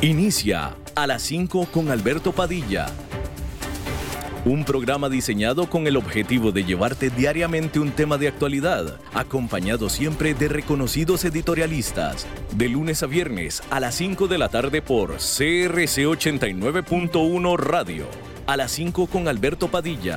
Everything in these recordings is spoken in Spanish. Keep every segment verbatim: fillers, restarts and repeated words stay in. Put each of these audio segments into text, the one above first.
Inicia a las cinco con Alberto Padilla. Un programa diseñado con el objetivo de llevarte diariamente un tema de actualidad, acompañado siempre de reconocidos editorialistas. De lunes a viernes a las cinco de la tarde por C R C ochenta y nueve punto uno Radio. A las cinco con Alberto Padilla.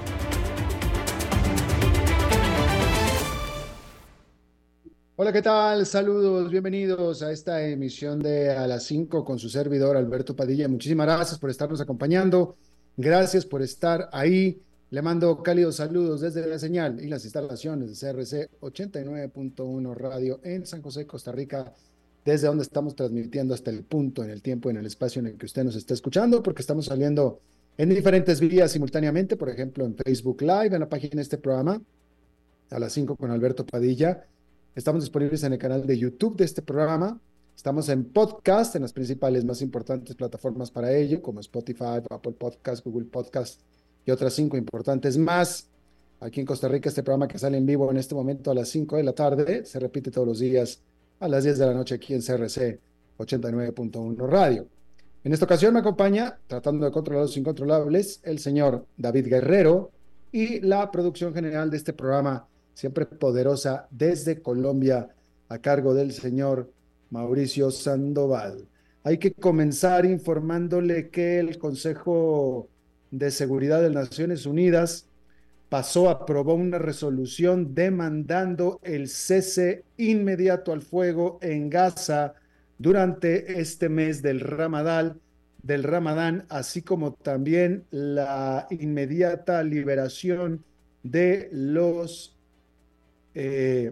Hola, ¿qué tal? Saludos, bienvenidos a esta emisión de A las cinco con su servidor Alberto Padilla. Muchísimas gracias por estarnos acompañando. Gracias por estar ahí. Le mando cálidos saludos desde la señal y las instalaciones de C R C ochenta y nueve punto uno Radio en San José, Costa Rica, desde donde estamos transmitiendo hasta el punto, en el tiempo, en el espacio en el que usted nos está escuchando, porque estamos saliendo en diferentes vías simultáneamente, por ejemplo, en Facebook Live, en la página de este programa, A las cinco con Alberto Padilla. Estamos disponibles en el canal de YouTube de este programa. Estamos en podcast, en las principales, más importantes plataformas para ello, como Spotify, Apple Podcast, Google Podcast y otras cinco importantes más. Aquí en Costa Rica, este programa que sale en vivo en este momento a las cinco de la tarde, se repite todos los días a las diez de la noche aquí en C R C ochenta y nueve punto uno Radio. En esta ocasión me acompaña, tratando de controlar los incontrolables, el señor David Guerrero y la producción general de este programa, siempre poderosa desde Colombia, a cargo del señor Mauricio Sandoval. Hay que comenzar informándole que el Consejo de Seguridad de las Naciones Unidas pasó, aprobó una resolución demandando el cese inmediato al fuego en Gaza durante este mes del Ramadán, del Ramadán, así como también la inmediata liberación de los Eh,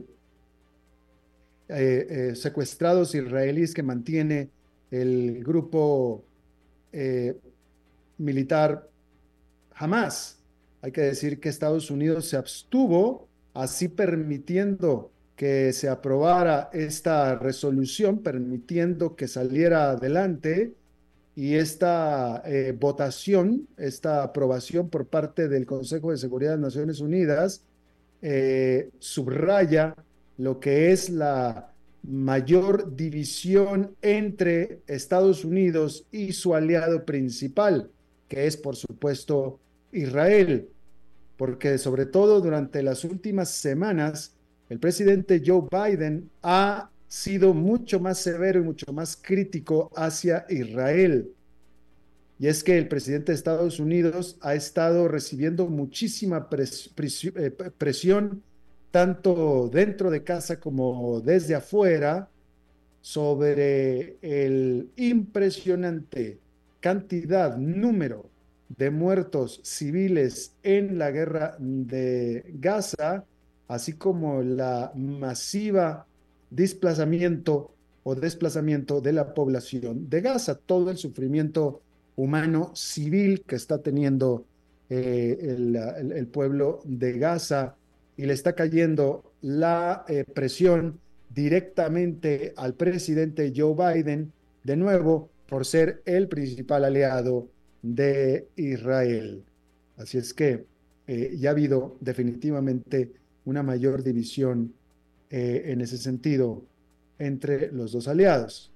eh, eh, secuestrados israelíes que mantiene el grupo eh, militar Hamas. Hay que decir que Estados Unidos se abstuvo, así permitiendo que se aprobara esta resolución, permitiendo que saliera adelante, y esta eh, votación, esta aprobación por parte del Consejo de Seguridad de las Naciones Unidas Eh, subraya lo que es la mayor división entre Estados Unidos y su aliado principal, que es, por supuesto, Israel, porque sobre todo durante las últimas semanas, el presidente Joe Biden ha sido mucho más severo y mucho más crítico hacia Israel. Y es que el presidente de Estados Unidos ha estado recibiendo muchísima pres presión, tanto dentro de casa como desde afuera, sobre el impresionante cantidad, número de muertos civiles en la guerra de Gaza, así como la masiva desplazamiento o desplazamiento de la población de Gaza, todo el sufrimiento humano civil que está teniendo eh, el, el, el pueblo de Gaza, y le está cayendo la eh, presión directamente al presidente Joe Biden, de nuevo, por ser el principal aliado de Israel. Así es que eh, ya ha habido definitivamente una mayor división eh, en ese sentido entre los dos aliados.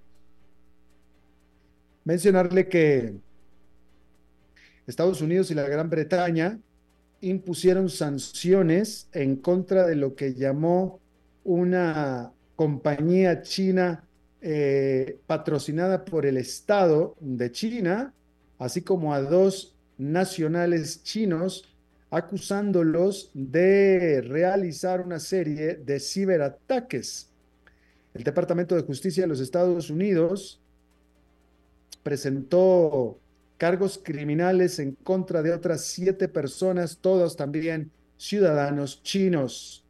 Mencionarle que Estados Unidos y la Gran Bretaña impusieron sanciones en contra de lo que llamó una compañía china eh, patrocinada por el Estado de China, así como a dos nacionales chinos, acusándolos de realizar una serie de ciberataques. El Departamento de Justicia de los Estados Unidos presentó cargos criminales en contra de otras siete personas, todos también ciudadanos chinos.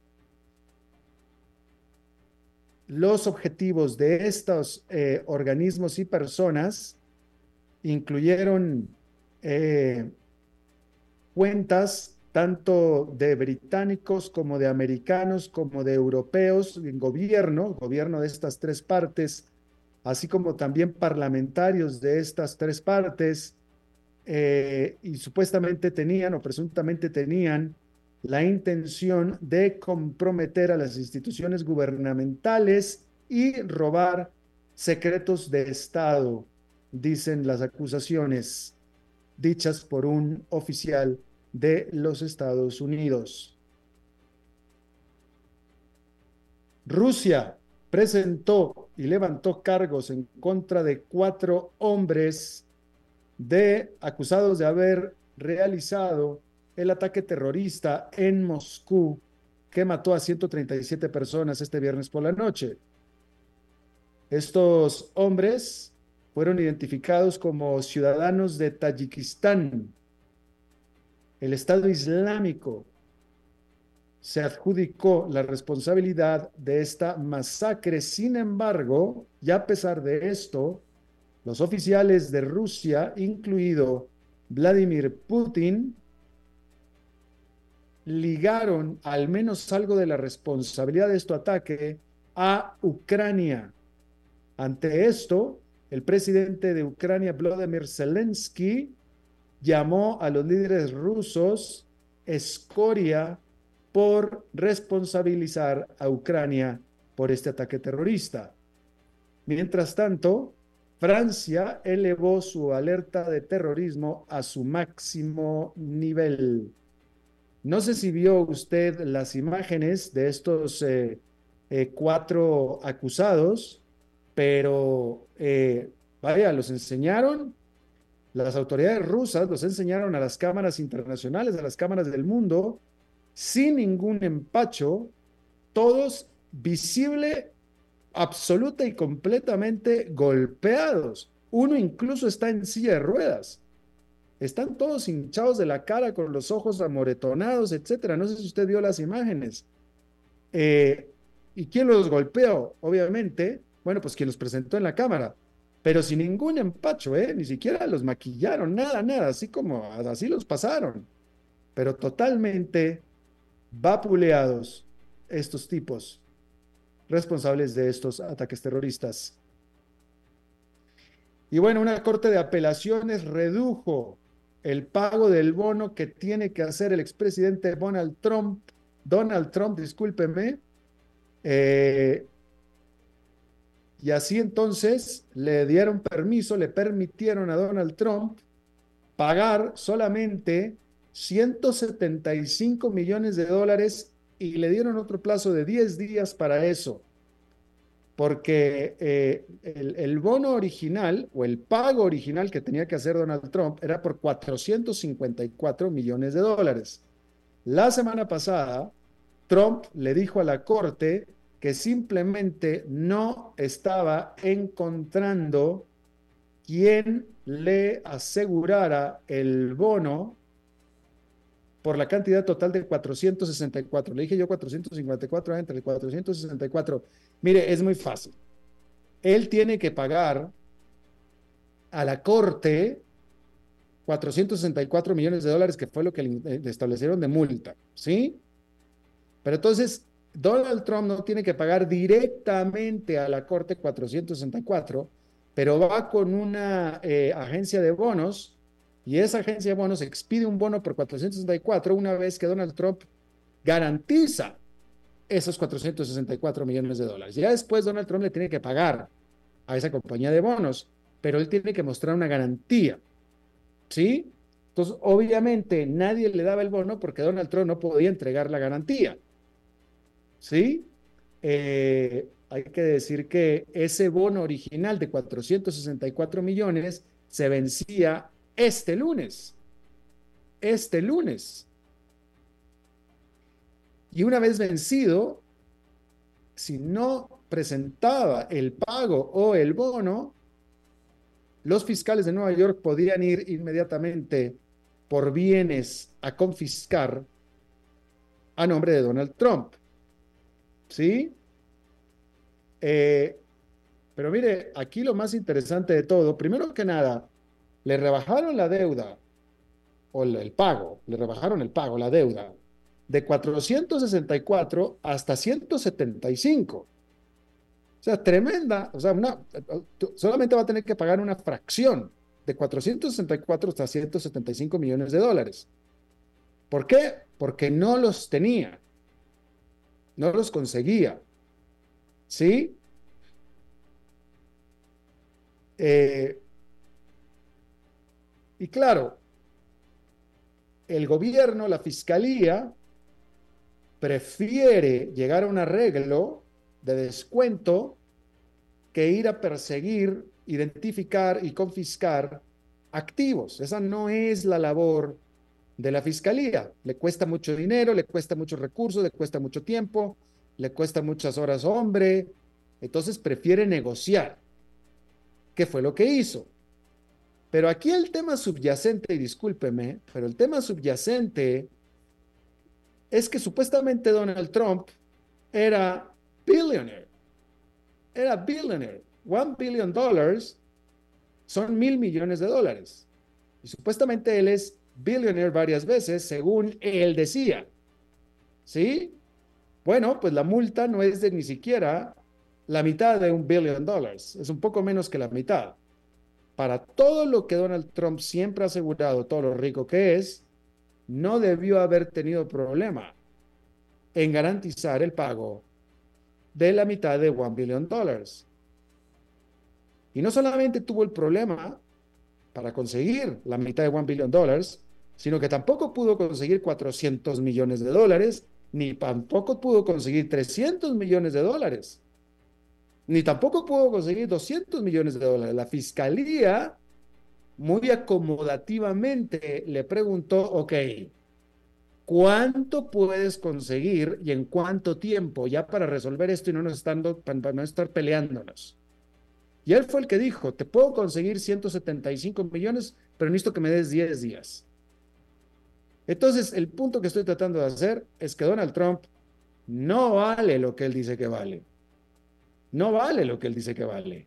Los objetivos de estos eh, organismos y personas incluyeron eh, cuentas tanto de británicos como de americanos, como de europeos, en gobierno, gobierno de estas tres partes, así como también parlamentarios de estas tres partes, eh, y supuestamente tenían o presuntamente tenían la intención de comprometer a las instituciones gubernamentales y robar secretos de Estado. dicen las acusaciones dichas por un oficial de los Estados Unidos. Rusia presentó y levantó cargos en contra de cuatro hombres de, acusados de haber realizado el ataque terrorista en Moscú que mató a ciento treinta y siete personas este viernes por la noche. Estos hombres fueron identificados como ciudadanos de Tayikistán. El Estado Islámico se adjudicó la responsabilidad de esta masacre. Sin embargo, y a pesar de esto, los oficiales de Rusia, incluido Vladimir Putin, ligaron al menos algo de la responsabilidad de este ataque a Ucrania. Ante esto, el presidente de Ucrania, Volodymyr Zelensky, llamó a los líderes rusos escoria por responsabilizar a Ucrania por este ataque terrorista. Mientras tanto, Francia elevó su alerta de terrorismo a su máximo nivel. No sé si vio usted las imágenes de estos eh, eh, cuatro acusados, pero eh, vaya, los enseñaron, las autoridades rusas los enseñaron a las cámaras internacionales, a las cámaras del mundo, sin ningún empacho, todos visible, absoluta y completamente golpeados. Uno incluso está en silla de ruedas. Están todos hinchados de la cara con los ojos amoretonados, etcétera. No sé si usted vio las imágenes. Eh, ¿Y quién los golpeó? Obviamente, bueno, pues quien los presentó en la cámara, pero sin ningún empacho, ¿eh? Ni siquiera los maquillaron, nada, nada, así como así los pasaron, pero totalmente vapuleados estos tipos responsables de estos ataques terroristas. Y bueno, una corte de apelaciones redujo el pago del bono que tiene que hacer el expresidente Donald Trump, Donald Trump, discúlpeme, eh, y así entonces le dieron permiso, le permitieron a Donald Trump pagar solamente ciento setenta y cinco millones de dólares y le dieron otro plazo de diez días para eso, porque eh, el, el bono original o el pago original que tenía que hacer Donald Trump era por cuatrocientos cincuenta y cuatro millones de dólares. La semana pasada, Trump le dijo a la corte que simplemente no estaba encontrando quien le asegurara el bono por la cantidad total de cuatrocientos sesenta y cuatro. Le dije yo cuatrocientos cincuenta y cuatro entre el cuatrocientos sesenta y cuatro. Mire, es muy fácil. Él tiene que pagar a la corte cuatrocientos sesenta y cuatro millones de dólares, que fue lo que le establecieron de multa, ¿sí? Pero entonces, Donald Trump no tiene que pagar directamente a la corte cuatrocientos sesenta y cuatro, pero va con una eh, agencia de bonos, y esa agencia de bonos expide un bono por cuatrocientos sesenta y cuatro una vez que Donald Trump garantiza esos cuatrocientos sesenta y cuatro millones de dólares. Ya después Donald Trump le tiene que pagar a esa compañía de bonos, pero él tiene que mostrar una garantía, ¿sí? Entonces, obviamente, nadie le daba el bono porque Donald Trump no podía entregar la garantía, ¿sí? Eh, hay que decir que ese bono original de cuatrocientos sesenta y cuatro millones se vencía este lunes, este lunes. Y una vez vencido, si no presentaba el pago o el bono, los fiscales de Nueva York podían ir inmediatamente por bienes a confiscar a nombre de Donald Trump. ¿Sí? Eh, pero mire, aquí lo más interesante de todo, primero que nada, le rebajaron la deuda, o el pago, le rebajaron el pago, la deuda, de cuatrocientos sesenta y cuatro hasta ciento setenta y cinco. O sea, tremenda, o sea, una, solamente va a tener que pagar una fracción de cuatrocientos sesenta y cuatro hasta ciento setenta y cinco millones de dólares. ¿Por qué? Porque no los tenía, no los conseguía, ¿sí? Eh, Y claro, el gobierno, la fiscalía, prefiere llegar a un arreglo de descuento que ir a perseguir, identificar y confiscar activos. Esa no es la labor de la fiscalía. Le cuesta mucho dinero, le cuesta muchos recursos, le cuesta mucho tiempo, le cuesta muchas horas hombre. Entonces prefiere negociar. ¿Qué fue lo que hizo? Pero aquí el tema subyacente, y discúlpeme, pero el tema subyacente es que supuestamente Donald Trump era billionaire, era billionaire. One billion dollars son mil millones de dólares. Y supuestamente él es billionaire varias veces, según él decía. ¿Sí? Bueno, pues la multa no es de ni siquiera la mitad de un billion dollars, es un poco menos que la mitad. Para todo lo que Donald Trump siempre ha asegurado, todo lo rico que es, no debió haber tenido problema en garantizar el pago de la mitad de one billion dollars. Y no solamente tuvo el problema para conseguir la mitad de one billion dollars, sino que tampoco pudo conseguir cuatrocientos millones de dólares, ni tampoco pudo conseguir trescientos millones de dólares, ni tampoco pudo conseguir doscientos millones de dólares. La fiscalía, muy acomodativamente, le preguntó, ok, ¿cuánto puedes conseguir y en cuánto tiempo ya para resolver esto y no nos estando, para no estar peleándonos? Y él fue el que dijo, te puedo conseguir ciento setenta y cinco millones, pero necesito que me des diez días. Entonces, el punto que estoy tratando de hacer es que Donald Trump no vale lo que él dice que vale. No vale lo que él dice que vale.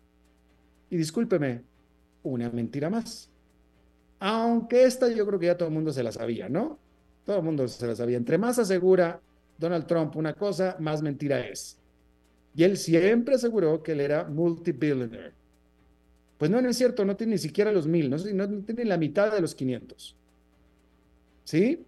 Y discúlpeme, una mentira más. Aunque esta yo creo que ya todo el mundo se la sabía, ¿no? Todo el mundo se la sabía. Entre más asegura Donald Trump una cosa, más mentira es. Y él siempre aseguró que él era multibillionaire. Pues no, no es cierto, no tiene ni siquiera los mil, no, no, no tiene la mitad de los quinientos. ¿Sí?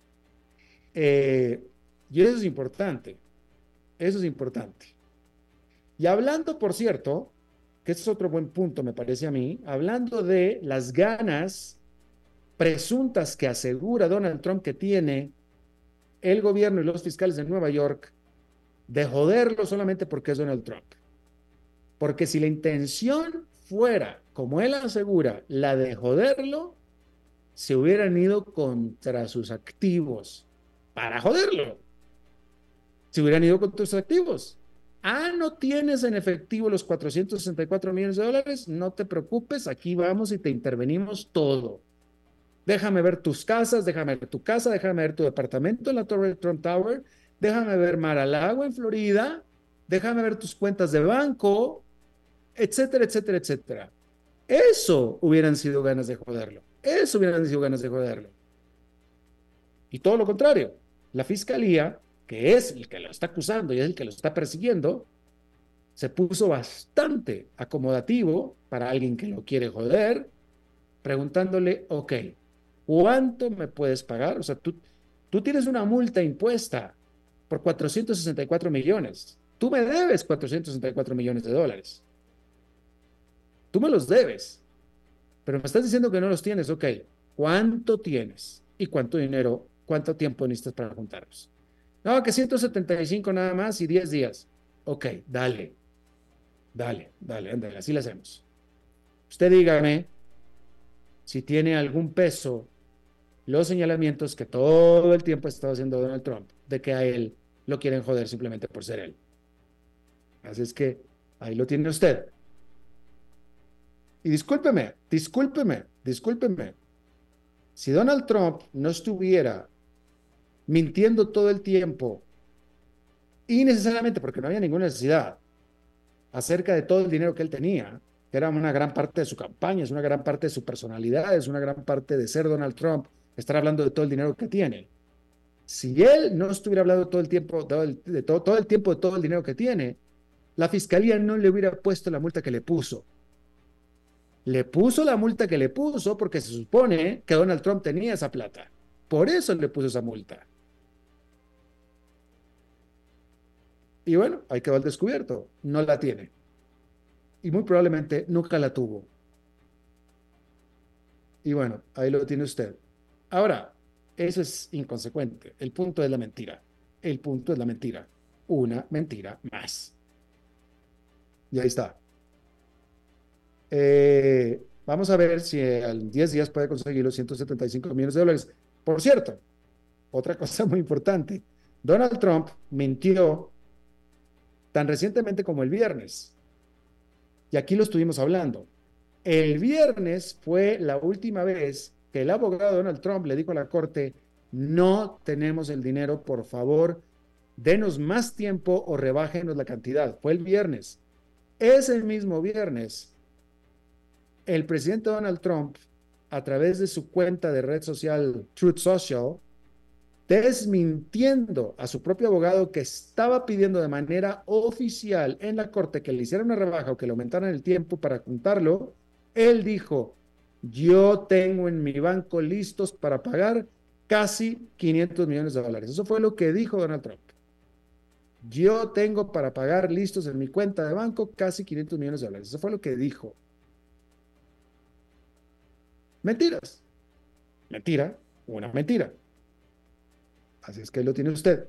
Eh, y eso es importante. Eso es importante. Y hablando, por cierto, que este es otro buen punto, me parece a mí, hablando de las ganas presuntas que asegura Donald Trump que tiene el gobierno y los fiscales de Nueva York de joderlo solamente porque es Donald Trump. Porque si la intención fuera, como él asegura, la de joderlo, se hubieran ido contra sus activos para joderlo. Se hubieran ido contra sus activos. Ah, ¿no tienes en efectivo los cuatrocientos sesenta y cuatro millones de dólares? No te preocupes, aquí vamos y te intervenimos todo. Déjame ver tus casas, déjame ver tu casa, déjame ver tu departamento en la Torre Trump Tower, déjame ver Mar-a-Lago en Florida, déjame ver tus cuentas de banco, etcétera, etcétera, etcétera. Eso hubieran sido ganas de joderlo. Eso hubieran sido ganas de joderlo. Y todo lo contrario, la fiscalía, que es el que lo está acusando y es el que lo está persiguiendo, se puso bastante acomodativo para alguien que lo quiere joder, preguntándole, ok, ¿cuánto me puedes pagar? O sea, tú, tú tienes una multa impuesta por cuatrocientos sesenta y cuatro millones. Tú me debes cuatrocientos sesenta y cuatro millones de dólares. Tú me los debes, pero me estás diciendo que no los tienes. Ok, ¿cuánto tienes? ¿Y cuánto dinero, cuánto tiempo necesitas para juntarlos? No, que ciento setenta y cinco nada más y diez días. Ok, dale, dale, dale, ándale, así lo hacemos. Usted dígame si tiene algún peso los señalamientos que todo el tiempo ha estado haciendo Donald Trump de que a él lo quieren joder simplemente por ser él. Así es que ahí lo tiene usted. Y discúlpeme, discúlpeme, discúlpeme. Si Donald Trump no estuviera mintiendo todo el tiempo, innecesariamente porque no había ninguna necesidad, acerca de todo el dinero que él tenía, que era una gran parte de su campaña, es una gran parte de su personalidad, es una gran parte de ser Donald Trump, estar hablando de todo el dinero que tiene. Si él no estuviera hablando todo el tiempo, todo el, de todo, todo el tiempo de todo el dinero que tiene, la fiscalía no le hubiera puesto la multa que le puso. Le puso la multa que le puso porque se supone que Donald Trump tenía esa plata. Por eso le puso esa multa. Y bueno, ahí quedó al descubierto. No la tiene. Y muy probablemente nunca la tuvo. Y bueno, ahí lo tiene usted. Ahora, eso es inconsecuente. El punto es la mentira. El punto es la mentira. Una mentira más. Y ahí está. Eh, vamos a ver si en diez días puede conseguir los ciento setenta y cinco millones de dólares. Por cierto, otra cosa muy importante. Donald Trump mintió tan recientemente como el viernes. Y aquí lo estuvimos hablando. El viernes fue la última vez que el abogado de Donald Trump le dijo a la corte, no tenemos el dinero, por favor, denos más tiempo o rebájenos la cantidad. Fue el viernes. Ese mismo viernes, el presidente Donald Trump, a través de su cuenta de red social Truth Social, desmintiendo a su propio abogado que estaba pidiendo de manera oficial en la corte que le hicieran una rebaja o que le aumentaran el tiempo para juntarlo, él dijo, yo tengo en mi banco listos para pagar casi quinientos millones de dólares. Eso fue lo que dijo Donald Trump. Yo tengo para pagar listos en mi cuenta de banco casi quinientos millones de dólares. Eso fue lo que dijo. Mentiras. Mentira, una mentira. Así es que lo tiene usted.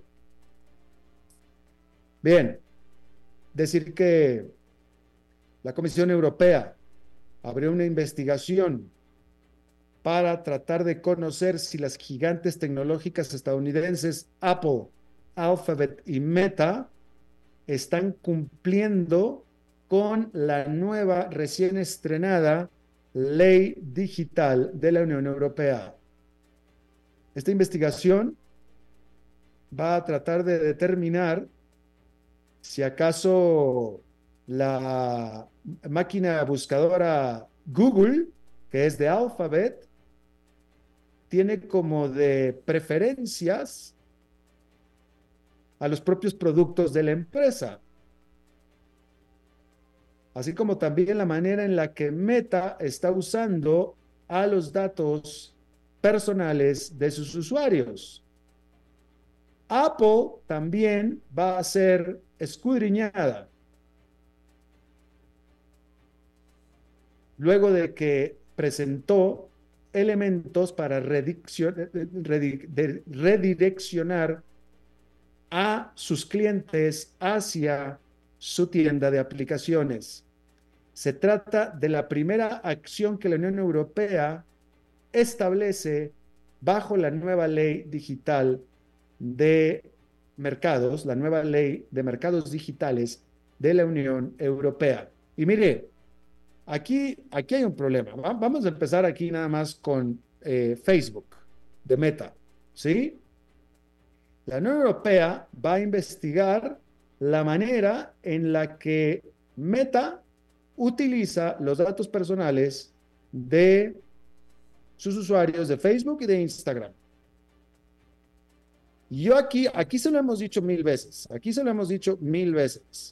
Bien, decir que la Comisión Europea abrió una investigación para tratar de conocer si las gigantes tecnológicas estadounidenses Apple, Alphabet y Meta están cumpliendo con la nueva, recién estrenada ley digital de la Unión Europea. Esta investigación va a tratar de determinar si acaso la máquina buscadora Google, que es de Alphabet, tiene como de preferencias a los propios productos de la empresa, así como también la manera en la que Meta está usando a los datos personales de sus usuarios. Apple también va a ser escudriñada luego de que presentó elementos para redireccionar a sus clientes hacia su tienda de aplicaciones. Se trata de la primera acción que la Unión Europea establece bajo la nueva ley digital de mercados, la nueva ley de mercados digitales de la Unión Europea. Y mire, aquí, aquí hay un problema. Vamos a empezar aquí nada más con eh, Facebook, de Meta, ¿sí? La Unión Europea va a investigar la manera en la que Meta utiliza los datos personales de sus usuarios de Facebook y de Instagram. Yo aquí, aquí se lo hemos dicho mil veces, aquí se lo hemos dicho mil veces.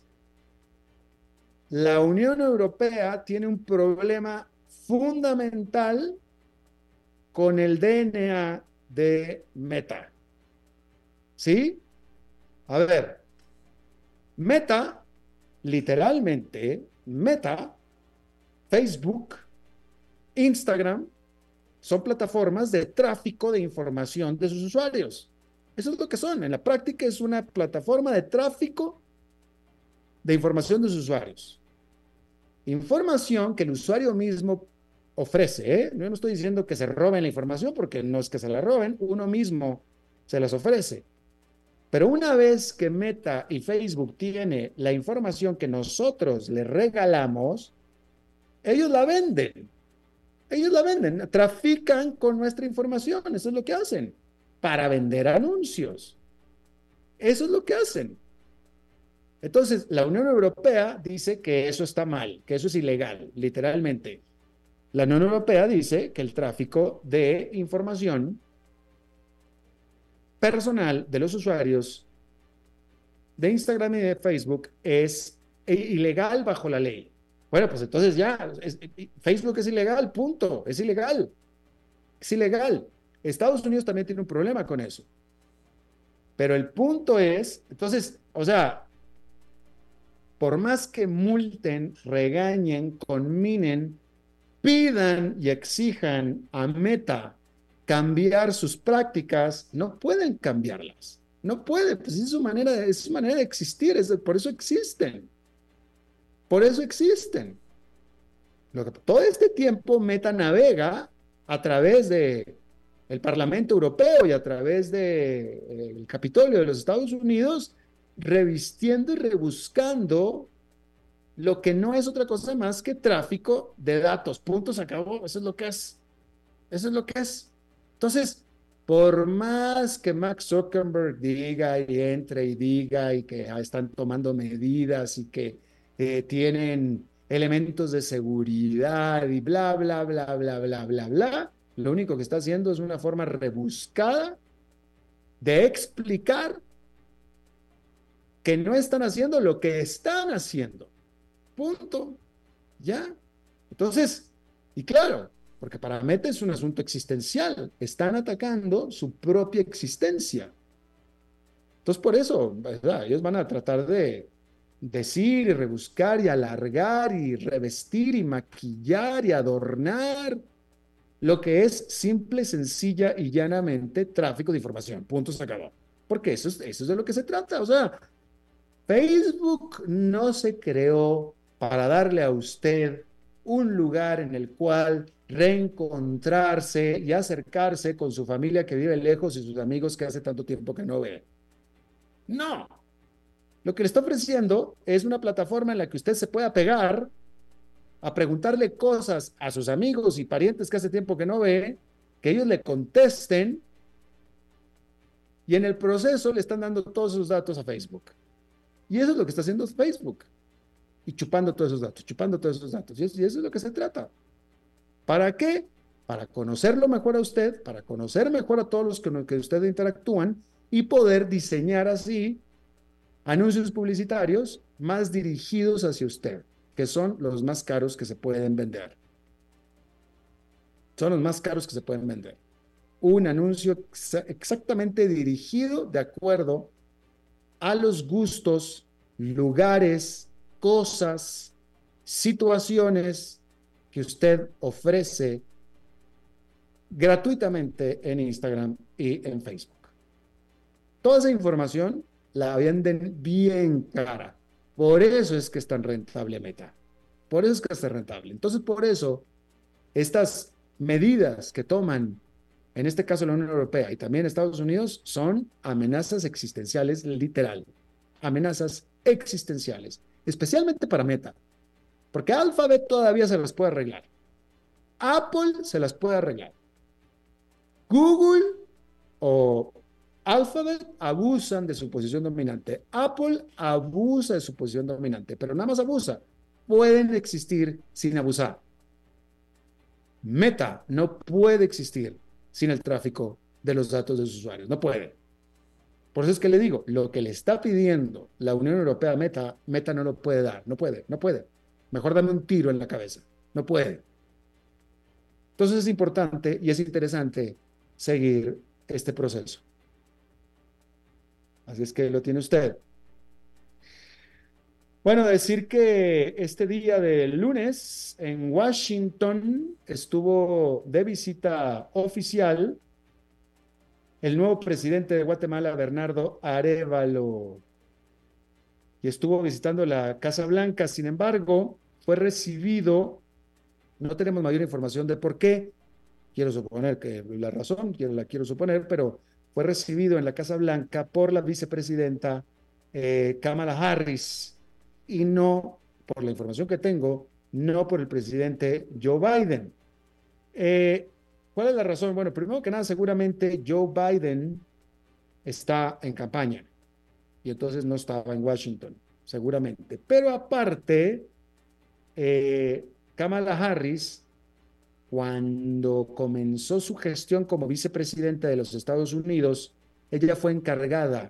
La Unión Europea tiene un problema fundamental con el D N A de Meta. ¿Sí? A ver, Meta, literalmente, Meta, Facebook, Instagram, son plataformas de tráfico de información de sus usuarios. Eso es lo que son. En la práctica es una plataforma de tráfico de información de sus usuarios. Información que el usuario mismo ofrece, ¿eh? Yo no estoy diciendo que se roben la información porque no es que se la roben, uno mismo se las ofrece. Pero una vez que Meta y Facebook tiene la información que nosotros les regalamos, ellos la venden. Ellos la venden, trafican con nuestra información, eso es lo que hacen, para vender anuncios. Eso es lo que hacen. Entonces, la Unión Europea dice que eso está mal, que eso es ilegal, literalmente. La Unión Europea dice que el tráfico de información personal de los usuarios de Instagram y de Facebook es ilegal bajo la ley. Bueno, pues entonces ya, es, Facebook es ilegal, punto, es ilegal, es ilegal. Estados Unidos también tiene un problema con eso. Pero el punto es, entonces, o sea, por más que multen, regañen, conminen, pidan y exijan a Meta cambiar sus prácticas, no pueden cambiarlas. No puede, pues es su manera, de- es su manera de existir, es de- por eso existen. Por eso existen. Lo que, todo este tiempo Meta navega a través de el Parlamento Europeo y a través del Capitolio de los Estados Unidos, revistiendo y rebuscando lo que no es otra cosa más que tráfico de datos. Punto, se acabó. Eso es lo que es. Eso es lo que es. Entonces, por más que Mark Zuckerberg diga y entre y diga y que ah, están tomando medidas y que eh, tienen elementos de seguridad y bla, bla, bla, bla, bla, bla, bla, lo único que está haciendo es una forma rebuscada de explicar que no están haciendo lo que están haciendo. Punto. ¿Ya? Entonces, y claro, porque para Meta es un asunto existencial, están atacando su propia existencia. Entonces, por eso, ¿verdad? Ellos van a tratar de decir y rebuscar y alargar y revestir y maquillar y adornar lo que es simple, sencilla y llanamente tráfico de información. Punto, se acabó. Porque eso es, eso es de lo que se trata. O sea, Facebook no se creó para darle a usted un lugar en el cual reencontrarse y acercarse con su familia que vive lejos y sus amigos que hace tanto tiempo que no ve. No, lo que le está ofreciendo es una plataforma en la que usted se pueda pegar a preguntarle cosas a sus amigos y parientes que hace tiempo que no ve, que ellos le contesten y en el proceso le están dando todos sus datos a Facebook. Y eso es lo que está haciendo Facebook. Y chupando todos esos datos, chupando todos esos datos. Y eso, y eso es lo que se trata. ¿Para qué? Para conocerlo mejor a usted, para conocer mejor a todos los con los que usted interactúan y poder diseñar así anuncios publicitarios más dirigidos hacia usted, que son los más caros que se pueden vender. Son los más caros que se pueden vender. Un anuncio exa exactamente dirigido de acuerdo a los gustos, lugares, cosas, situaciones que usted ofrece gratuitamente en Instagram y en Facebook. Toda esa información la venden bien cara. Por eso es que es tan rentable Meta. Por eso es que es tan rentable. Entonces, por eso, estas medidas que toman, en este caso la Unión Europea y también Estados Unidos, son amenazas existenciales literal. Amenazas existenciales, especialmente para Meta. Porque Alphabet todavía se las puede arreglar. Apple se las puede arreglar. Google o Alphabet abusan de su posición dominante. Apple abusa de su posición dominante, pero nada más abusa. Pueden existir sin abusar. Meta no puede existir sin el tráfico de los datos de sus usuarios. No puede. Por eso es que le digo, lo que le está pidiendo la Unión Europea a Meta, Meta no lo puede dar. No puede, no puede. Mejor dame un tiro en la cabeza. No puede. Entonces es importante y es interesante seguir este proceso. Así es que lo tiene usted. Bueno, decir que este día del lunes en Washington estuvo de visita oficial el nuevo presidente de Guatemala, Bernardo Arévalo, y estuvo visitando la Casa Blanca. Sin embargo, fue recibido, no tenemos mayor información de por qué, quiero suponer que la razón, quiero, la quiero suponer, pero fue recibido en la Casa Blanca por la vicepresidenta eh, Kamala Harris y no, por la información que tengo, no por el presidente Joe Biden. Eh, ¿Cuál es la razón? Bueno, primero que nada, seguramente Joe Biden está en campaña y entonces no estaba en Washington, seguramente. Pero aparte, eh, Kamala Harris, cuando comenzó su gestión como vicepresidenta de los Estados Unidos, ella fue encargada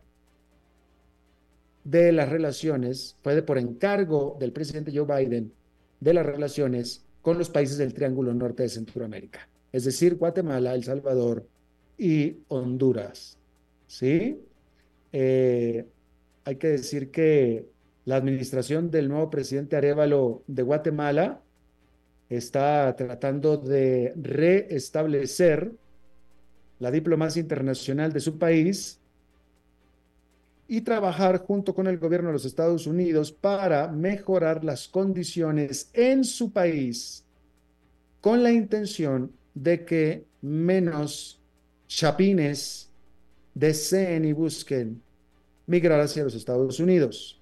de las relaciones, fue de por encargo del presidente Joe Biden, de las relaciones con los países del Triángulo Norte de Centroamérica, es decir, Guatemala, El Salvador y Honduras. ¿Sí? Eh, hay que decir que la administración del nuevo presidente Arévalo de Guatemala está tratando de reestablecer la diplomacia internacional de su país y trabajar junto con el gobierno de los Estados Unidos para mejorar las condiciones en su país con la intención de que menos chapines deseen y busquen migrar hacia los Estados Unidos.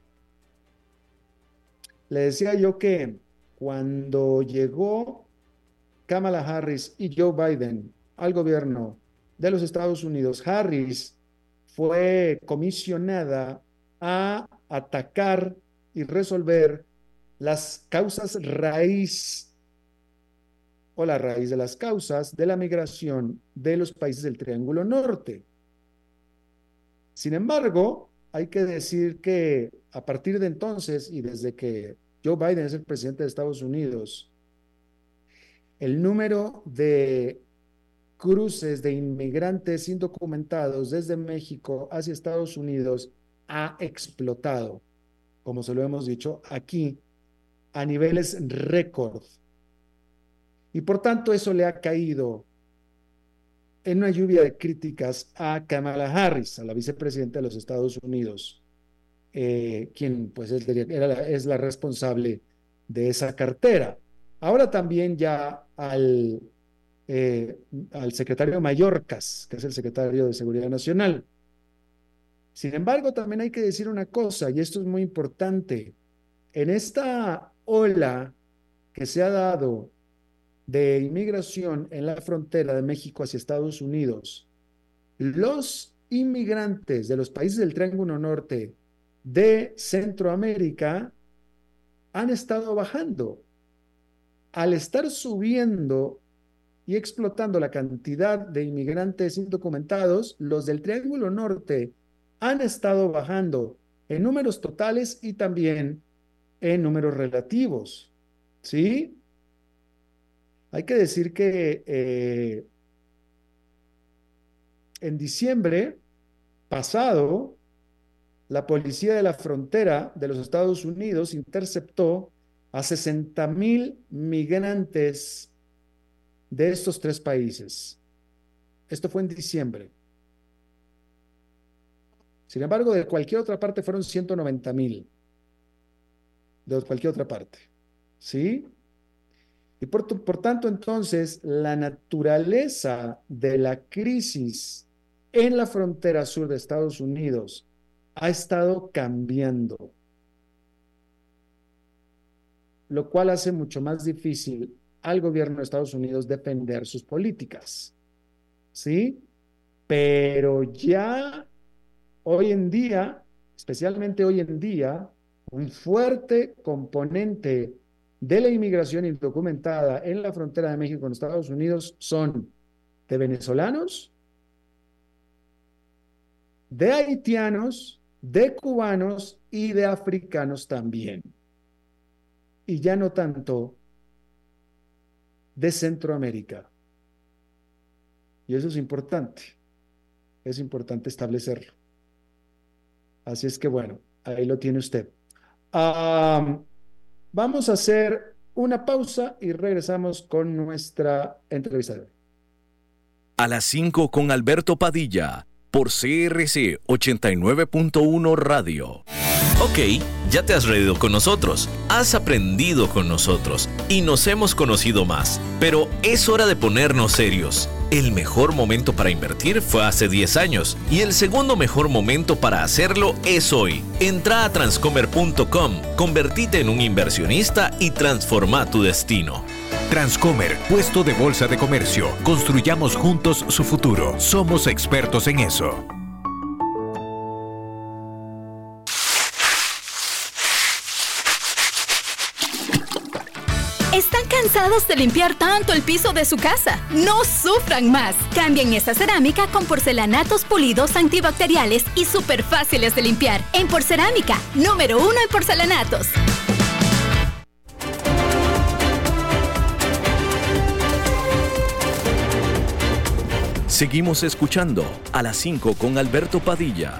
Le decía yo que cuando llegó Kamala Harris y Joe Biden al gobierno de los Estados Unidos, Harris fue comisionada a atacar y resolver las causas raíz o la raíz de las causas de la migración de los países del Triángulo Norte. Sin embargo, hay que decir que a partir de entonces y desde que Joe Biden es el presidente de Estados Unidos, el número de cruces de inmigrantes indocumentados desde México hacia Estados Unidos ha explotado, como se lo hemos dicho aquí, a niveles récord. Y por tanto eso le ha caído en una lluvia de críticas a Kamala Harris, a la vicepresidenta de los Estados Unidos, eh, quien pues es, era la, es la responsable de esa cartera. Ahora también ya al, eh, al secretario Mayorkas, que es el secretario de Seguridad Nacional. Sin embargo, también hay que decir una cosa, y esto es muy importante. En esta ola que se ha dado de inmigración en la frontera de México hacia Estados Unidos, los inmigrantes de los países del Triángulo Norte de Centroamérica han estado bajando. Al estar subiendo y explotando la cantidad de inmigrantes indocumentados, los del Triángulo Norte han estado bajando en números totales y también en números relativos, ¿sí? Hay que decir que eh, en diciembre pasado, la Policía de la Frontera de los Estados Unidos interceptó a sesenta mil migrantes de estos tres países. Esto fue en diciembre. Sin embargo, de cualquier otra parte fueron ciento noventa mil. De cualquier otra parte. ¿Sí? Y por, por tanto, entonces, la naturaleza de la crisis en la frontera sur de Estados Unidos ha estado cambiando, lo cual hace mucho más difícil al gobierno de Estados Unidos defender sus políticas, ¿sí? Pero ya hoy en día, especialmente hoy en día, un fuerte componente de la inmigración indocumentada en la frontera de México con Estados Unidos son de venezolanos, de haitianos, de cubanos y de africanos también. Y ya no tanto de Centroamérica. Y eso es importante. Es importante establecerlo. Así es que bueno, ahí lo tiene usted. Um, vamos a hacer una pausa y regresamos con nuestra entrevista de hoy. A las cinco con Alberto Padilla, por C R C ochenta y nueve punto uno Radio. Ok, ya te has reído con nosotros, has aprendido con nosotros y nos hemos conocido más. Pero es hora de ponernos serios. El mejor momento para invertir fue hace diez años y el segundo mejor momento para hacerlo es hoy. Entra a transcomer punto com, convertite en un inversionista y transforma tu destino. Transcomer, puesto de bolsa de comercio. Construyamos juntos su futuro. Somos expertos en eso. ¿Están cansados de limpiar tanto el piso de su casa? ¡No sufran más! Cambien esa cerámica con porcelanatos pulidos antibacteriales y súper fáciles de limpiar. En Porcerámica, número uno en porcelanatos. Seguimos escuchando a las cinco con Alberto Padilla.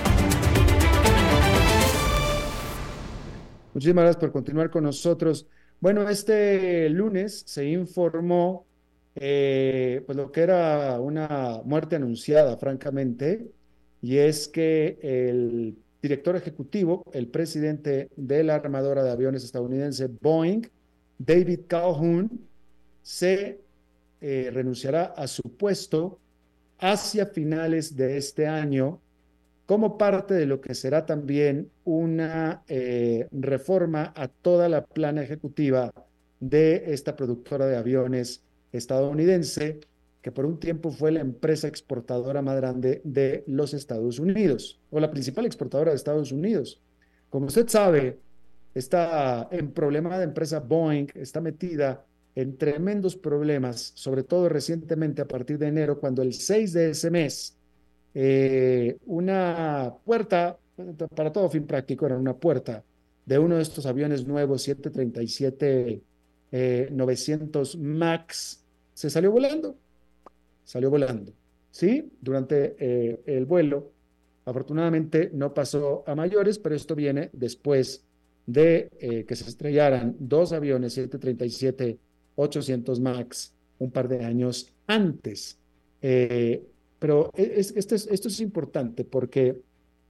Muchísimas gracias por continuar con nosotros. Bueno, este lunes se informó eh, pues lo que era una muerte anunciada, francamente, y es que el director ejecutivo, el presidente de la armadora de aviones estadounidense Boeing, David Calhoun, se eh, renunciará a su puesto hacia finales de este año como parte de lo que será también una eh, reforma a toda la plana ejecutiva de esta productora de aviones estadounidense, que por un tiempo fue la empresa exportadora más grande de los Estados Unidos, o la principal exportadora de Estados Unidos. Como usted sabe, está en problema de empresa Boeing, está metida en tremendos problemas, sobre todo recientemente a partir de enero, cuando el seis de ese mes, eh, una puerta, para todo fin práctico, era una puerta de uno de estos aviones nuevos siete treinta y siete eh, novecientos MAX, se salió volando, salió volando, ¿sí? Durante eh, el vuelo, afortunadamente no pasó a mayores, pero esto viene después de eh, que se estrellaran dos aviones siete treinta y siete ochocientos MAX un par de años antes. Eh, pero es, esto, es, esto es importante porque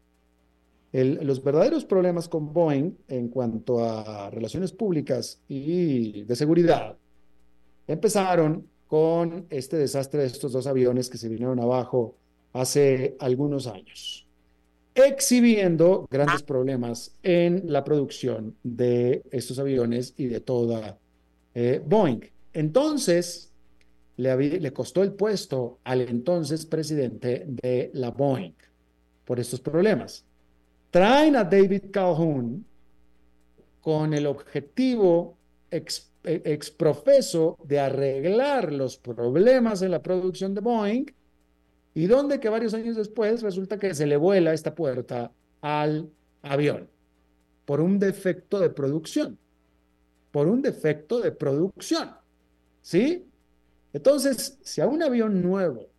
el, los verdaderos problemas con Boeing en cuanto a relaciones públicas y de seguridad empezaron con este desastre de estos dos aviones que se vinieron abajo hace algunos años, exhibiendo grandes problemas en la producción de estos aviones y de toda eh, Boeing. Entonces, le, había, le costó el puesto al entonces presidente de la Boeing por estos problemas. Traen a David Calhoun con el objetivo ex, exprofeso de arreglar los problemas en la producción de Boeing, y donde que varios años después resulta que se le vuela esta puerta al avión por un defecto de producción, por un defecto de producción, ¿sí? Entonces, si a un avión nuevo,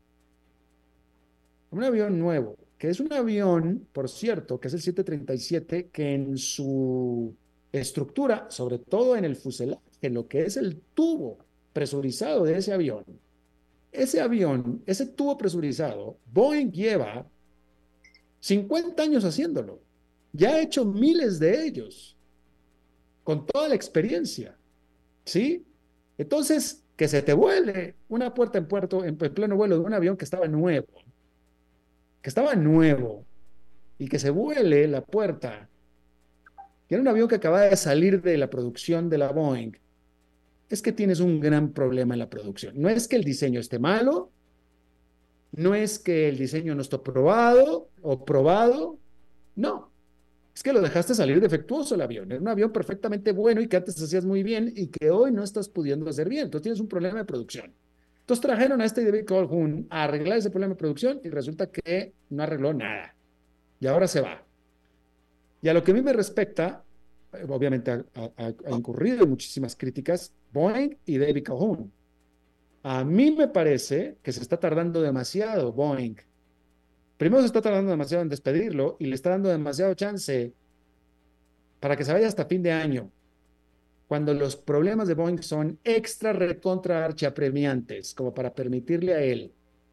un avión nuevo, que es un avión, por cierto, que es el siete treinta y siete, que en su estructura, sobre todo en el fuselaje, en lo que es el tubo presurizado de ese avión, ese avión, ese tubo presurizado, Boeing lleva cincuenta años haciéndolo. Ya ha hecho miles de ellos, con toda la experiencia, ¿sí? Entonces, que se te vuele una puerta en puerto, en pleno vuelo de un avión que estaba nuevo, que estaba nuevo, y que se vuele la puerta, que era un avión que acababa de salir de la producción de la Boeing, es que tienes un gran problema en la producción. No es que el diseño esté malo, no es que el diseño no esté probado o probado, no. Es que lo dejaste salir defectuoso el avión. Era un avión perfectamente bueno y que antes hacías muy bien y que hoy no estás pudiendo hacer bien. Entonces tienes un problema de producción. Entonces trajeron a este David Calhoun a arreglar ese problema de producción y resulta que no arregló nada. Y ahora se va. Y a lo que a mí me respecta, obviamente ha, ha, ha incurrido en muchísimas críticas Boeing y David Calhoun. A mí me parece que se está tardando demasiado Boeing. Primero se está tardando demasiado en despedirlo y le está dando demasiado chance para que se vaya hasta fin de año, cuando los problemas de Boeing son extra recontra archiapremiantes, como para permitirle a él,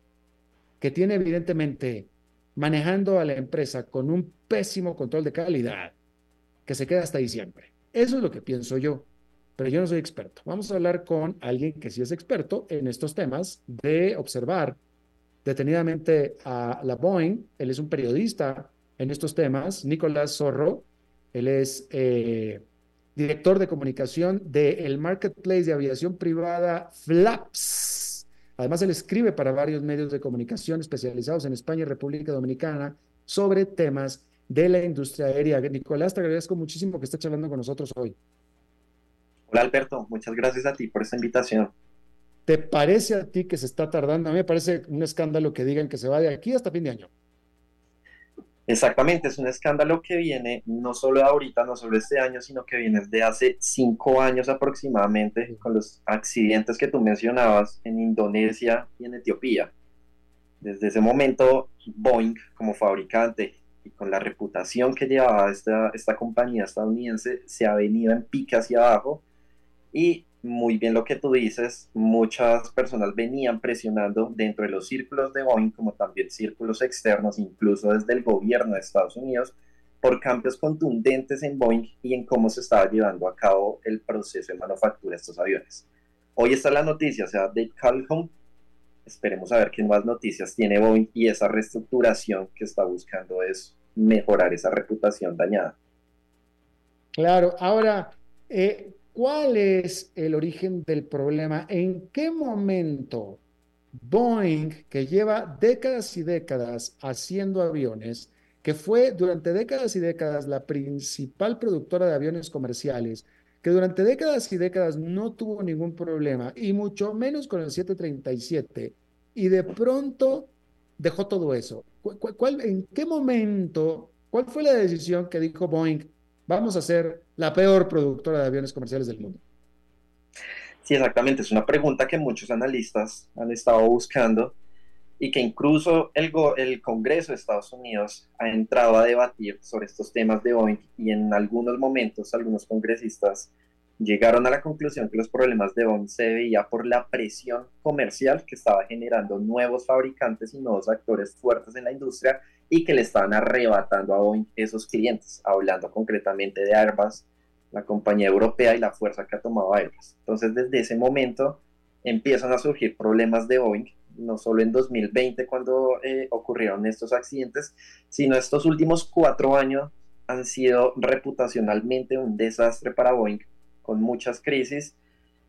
que tiene evidentemente manejando a la empresa con un pésimo control de calidad, que se quede hasta diciembre. Eso es lo que pienso yo, pero yo no soy experto. Vamos a hablar con alguien que sí es experto en estos temas de observar detenidamente a la Boeing. Él es un periodista en estos temas, Nicolás Zorro. Él es eh, director de comunicación del marketplace de aviación privada Flaps. Además, él escribe para varios medios de comunicación especializados en España y República Dominicana sobre temas de la industria aérea. Nicolás, te agradezco muchísimo que estés charlando con nosotros hoy. Hola Alberto, muchas gracias a ti por esta invitación. ¿Te parece a ti que se está tardando? A mí me parece un escándalo que digan que se va de aquí hasta fin de año. Exactamente, es un escándalo que viene no solo de ahorita, no solo este año, sino que viene de hace cinco años aproximadamente, con los accidentes que tú mencionabas en Indonesia y en Etiopía. Desde ese momento, Boeing, como fabricante y con la reputación que llevaba esta, esta compañía estadounidense, se ha venido en pique hacia abajo, Y muy bien lo que tú dices, muchas personas venían presionando dentro de los círculos de Boeing, como también círculos externos, incluso desde el gobierno de Estados Unidos, por cambios contundentes en Boeing y en cómo se estaba llevando a cabo el proceso de manufactura de estos aviones. Hoy está la noticia, o sea, Dave Calhoun, esperemos a ver qué nuevas noticias tiene Boeing y esa reestructuración que está buscando es mejorar esa reputación dañada. Claro, ahora, eh, ¿cuál es el origen del problema? ¿En qué momento Boeing, que lleva décadas y décadas haciendo aviones, que fue durante décadas y décadas la principal productora de aviones comerciales, que durante décadas y décadas no tuvo ningún problema, y mucho menos con el siete treinta y siete, y de pronto dejó todo eso? ¿Cu- cu- ¿Cuál, en qué momento, cuál fue la decisión que dijo Boeing, vamos a ser la peor productora de aviones comerciales del mundo? Sí, exactamente, es una pregunta que muchos analistas han estado buscando y que incluso el, go el Congreso de Estados Unidos ha entrado a debatir sobre estos temas de Boeing y en algunos momentos algunos congresistas llegaron a la conclusión que los problemas de Boeing se debía por la presión comercial que estaba generando nuevos fabricantes y nuevos actores fuertes en la industria y que le estaban arrebatando a Boeing esos clientes, hablando concretamente de Airbus, la compañía europea y la fuerza que ha tomado Airbus. Entonces, desde ese momento empiezan a surgir problemas de Boeing, no solo en dos mil veinte cuando eh, ocurrieron estos accidentes, sino estos últimos cuatro años han sido reputacionalmente un desastre para Boeing, con muchas crisis,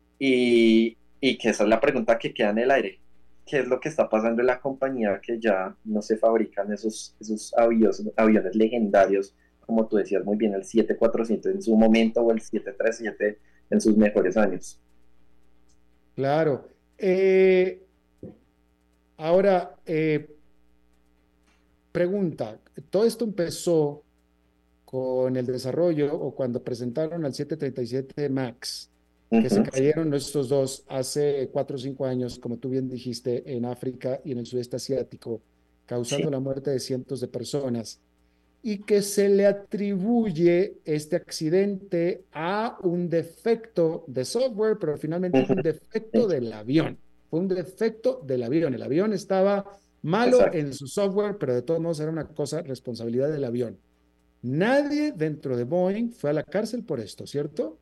y, y que esa es la pregunta que queda en el aire. ¿Qué es lo que está pasando en la compañía que ya no se fabrican esos, esos aviones, aviones legendarios, como tú decías muy bien, el siete cuatrocientos en su momento o el siete treinta y siete en sus mejores años? Claro. Eh, ahora, eh, pregunta, todo esto empezó con el desarrollo o cuando presentaron al siete treinta y siete MAX, que se Uh-huh. cayeron estos dos hace cuatro o cinco años, como tú bien dijiste, en África y en el sudeste asiático, Sí. causando la muerte de cientos de personas, y que se le atribuye este accidente a un defecto de software, pero finalmente Uh-huh. un defecto Sí. del avión. Fue un defecto del avión. El avión estaba malo Exacto. en su software, pero de todos modos era una cosa, responsabilidad del avión. Nadie dentro de Boeing fue a la cárcel por esto, ¿cierto?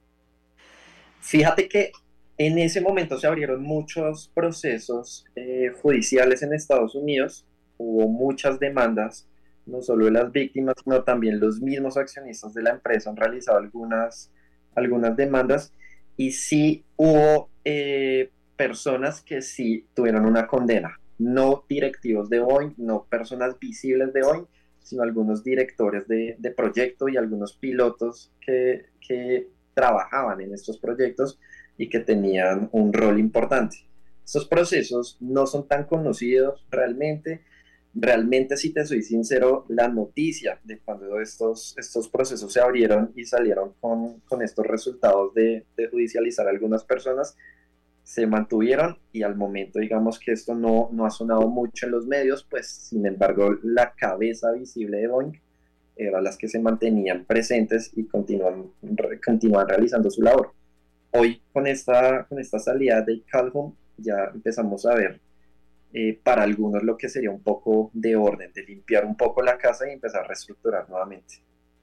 Fíjate que en ese momento se abrieron muchos procesos eh, judiciales en Estados Unidos, hubo muchas demandas, no solo de las víctimas, sino también los mismos accionistas de la empresa han realizado algunas, algunas demandas y sí hubo eh, personas que sí tuvieron una condena, no directivos de Boeing, no personas visibles de Boeing, sino algunos directores de, de proyecto y algunos pilotos que, que trabajaban en estos proyectos y que tenían un rol importante. Estos procesos no son tan conocidos realmente. Realmente, si te soy sincero, la noticia de cuando estos, estos procesos se abrieron y salieron con, con estos resultados de, de judicializar a algunas personas, se mantuvieron y al momento digamos que esto no, no ha sonado mucho en los medios, pues sin embargo la cabeza visible de Boeing eran las que se mantenían presentes y continúan, re, continúan realizando su labor. Hoy con esta, con esta salida de Calhoun ya empezamos a ver eh, para algunos lo que sería un poco de orden, de limpiar un poco la casa y empezar a reestructurar nuevamente.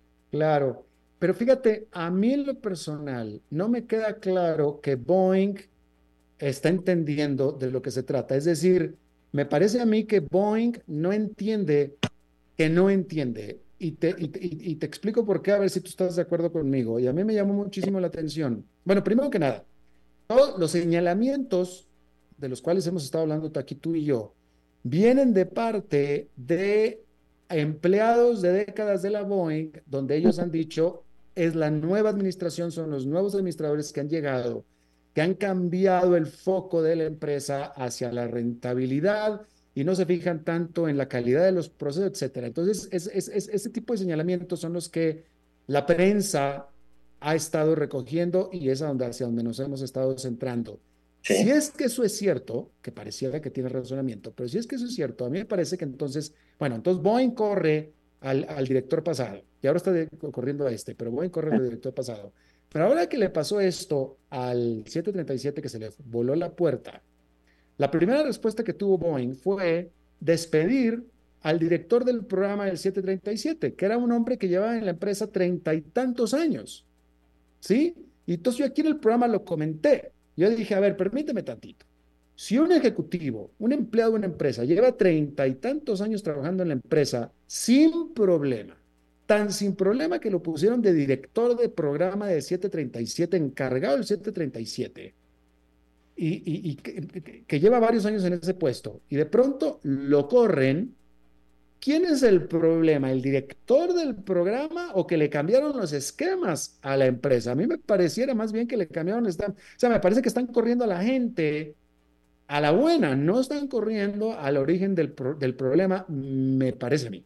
Claro, pero fíjate, a mí en lo personal no me queda claro que Boeing está entendiendo de lo que se trata. Es decir, me parece a mí que Boeing no entiende que no entiende. Y te, y, te, y te explico por qué, a ver si tú estás de acuerdo conmigo. Y a mí me llamó muchísimo la atención. Bueno, primero que nada, todos los señalamientos de los cuales hemos estado hablando aquí tú y yo, vienen de parte de empleados de décadas de la Boeing, donde ellos han dicho, es la nueva administración, son los nuevos administradores que han llegado, que han cambiado el foco de la empresa hacia la rentabilidad y no se fijan tanto en la calidad de los procesos, etcétera. Entonces, es, es, es, ese tipo de señalamientos son los que la prensa ha estado recogiendo y es a donde, hacia donde nos hemos estado centrando. Sí. Si es que eso es cierto, que pareciera que tiene razonamiento, pero si es que eso es cierto, a mí me parece que entonces, bueno, entonces Boeing corre al, al director pasado, y ahora está de, corriendo a este, pero Boeing corre al director pasado. Pero ahora que le pasó esto al siete treinta y siete, que se le voló la puerta, la primera respuesta que tuvo Boeing fue despedir al director del programa del siete treinta y siete, que era un hombre que llevaba en la empresa treinta y tantos años, ¿sí? Y entonces yo aquí en el programa lo comenté. Yo dije, a ver, permíteme tantito. Si un ejecutivo, un empleado de una empresa, lleva treinta y tantos años trabajando en la empresa sin problema, tan sin problema que lo pusieron de director de programa de siete treinta y siete, encargado del siete treinta y siete, y, y, y que, que lleva varios años en ese puesto, y de pronto lo corren. ¿Quién es el problema? ¿El director del programa o que le cambiaron los esquemas a la empresa? A mí me pareciera más bien que le cambiaron los esquemas. O sea, me parece que están corriendo a la gente a la buena, no están corriendo al origen del, pro del problema, me parece a mí.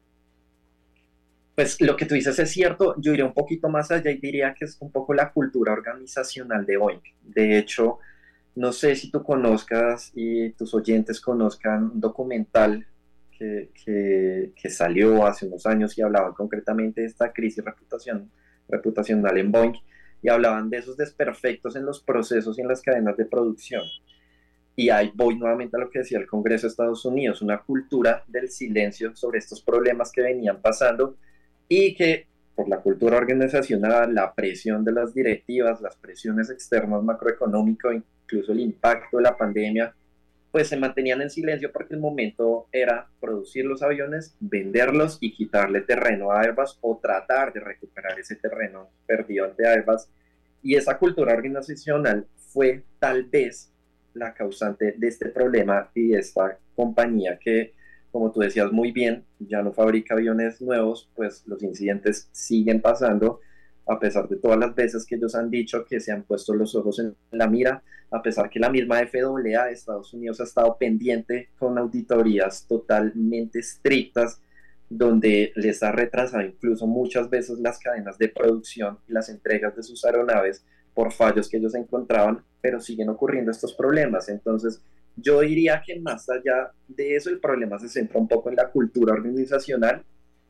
Pues lo que tú dices es cierto, yo iría un poquito más allá y diría que es un poco la cultura organizacional de Boeing. De hecho, no sé si tú conozcas y tus oyentes conozcan un documental que, que, que salió hace unos años y hablaba concretamente de esta crisis reputación, reputacional en Boeing, y hablaban de esos desperfectos en los procesos y en las cadenas de producción. Y ahí voy nuevamente a lo que decía el Congreso de Estados Unidos, una cultura del silencio sobre estos problemas que venían pasando y que por la cultura organizacional, la presión de las directivas, las presiones externas macroeconómicas, incluso el impacto de la pandemia, pues se mantenían en silencio porque el momento era producir los aviones, venderlos y quitarle terreno a Airbus o tratar de recuperar ese terreno perdido ante Airbus. Y esa cultura organizacional fue tal vez la causante de este problema y de esta compañía que, como tú decías muy bien, ya no fabrica aviones nuevos, pues los incidentes siguen pasando, a pesar de todas las veces que ellos han dicho que se han puesto los ojos en la mira, a pesar que la misma F A A de Estados Unidos ha estado pendiente con auditorías totalmente estrictas, donde les ha retrasado incluso muchas veces las cadenas de producción y las entregas de sus aeronaves por fallos que ellos encontraban, pero siguen ocurriendo estos problemas. Entonces, yo diría que más allá de eso, el problema se centra un poco en la cultura organizacional,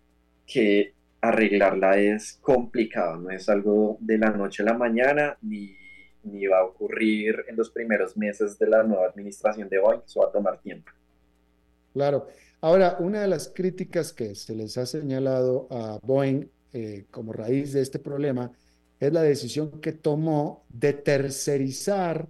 que arreglarla es complicado, no es algo de la noche a la mañana, ni, ni va a ocurrir en los primeros meses de la nueva administración de Boeing, eso va a tomar tiempo. Claro. Ahora, una de las críticas que se les ha señalado a Boeing eh, como raíz de este problema es la decisión que tomó de tercerizar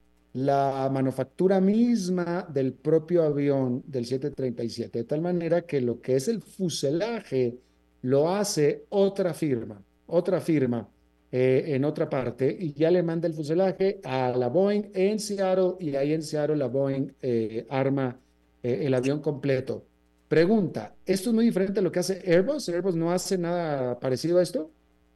la manufactura misma del propio avión del siete treinta y siete, de tal manera que lo que es el fuselaje lo hace otra firma, otra firma eh, en otra parte, y ya le manda el fuselaje a la Boeing en Seattle, y ahí en Seattle la Boeing eh, arma eh, el avión completo. Pregunta, ¿esto es muy diferente a lo que hace Airbus? ¿Airbus no hace nada parecido a esto?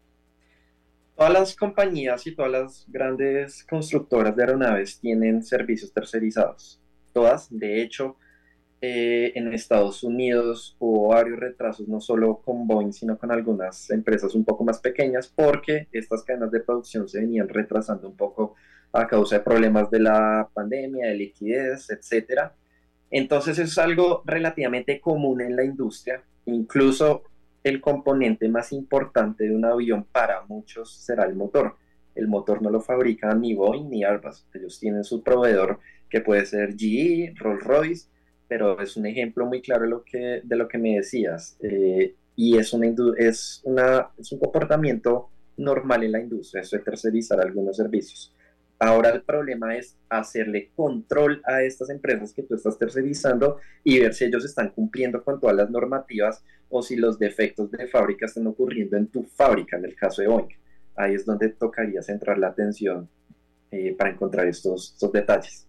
Todas las compañías y todas las grandes constructoras de aeronaves tienen servicios tercerizados. Todas, de hecho, eh, en Estados Unidos hubo varios retrasos, no solo con Boeing, sino con algunas empresas un poco más pequeñas, porque estas cadenas de producción se venían retrasando un poco a causa de problemas de la pandemia, de liquidez, etcétera. Entonces es algo relativamente común en la industria, incluso el componente más importante de un avión para muchos será el motor. El motor no lo fabrican ni Boeing ni Airbus, ellos tienen su proveedor que puede ser G E, Rolls-Royce, pero es un ejemplo muy claro de lo que, de lo que me decías, eh, y es, una, es, una, es un comportamiento normal en la industria, eso de tercerizar algunos servicios. Ahora el problema es hacerle control a estas empresas que tú estás tercerizando y ver si ellos están cumpliendo con todas las normativas o si los defectos de fábrica están ocurriendo en tu fábrica, en el caso de Boeing. Ahí es donde tocaría centrar la atención eh, para encontrar estos, estos detalles.